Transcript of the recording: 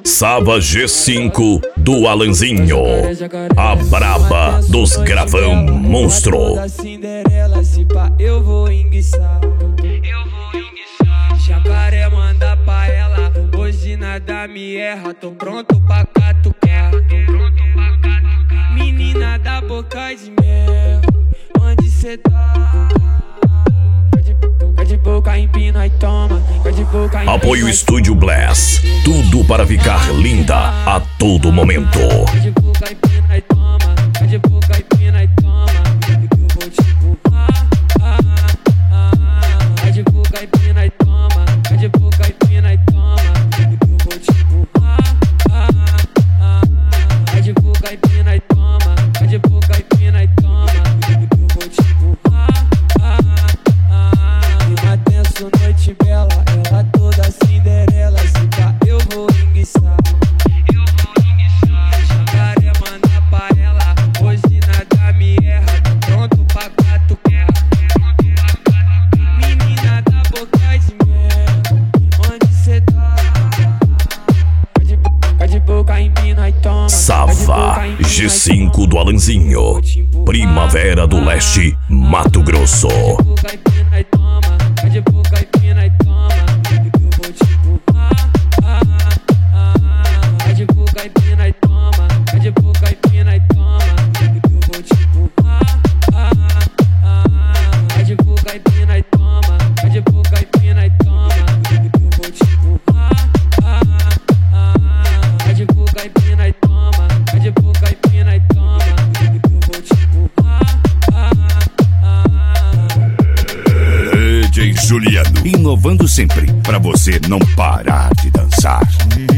Sava G5 do Alanzinho, a braba dos gravão monstro. Eu vou enguiçar. Jacaré manda pra ela, hoje nada me erra. Tô pronto pra catucar. Menina da boca de mel, onde cê tá? De boca empina e toma. Apoio Estúdio Bless, tudo para ficar linda a todo momento. De boca empina e toma. De boca empina e toma. Eu vou te empurrar. De boca empina e toma. De boca empina e toma. Eu vou te empurrar. De boca empina e toma. De boca empina e toma. Eu vou te empurrar. Clima tenso, noite bela, ela toda Cinderela. Se pá, eu vou enguiçar. Jacaré manda pra ela, hoje nada me erra. Tô pronto pra catucar. Menina da boca de mel, onde cê tá? De boca empina e toma. Sava G5 do Alanzinho, Primavera do Leste, Mato Grosso. De boca empina e toma. De boca empina e toma. Eu vou te empurrar. De boca empina e toma. De boca empina e toma. Eu vou te empurrar. De boca empina e toma. De boca empina e toma. Eu vou te empurrar. De boca empina e toma. De boca empina e toma. Eu vou te empurrar. DJ Juliano, inovando sempre pra você não parar de dançar.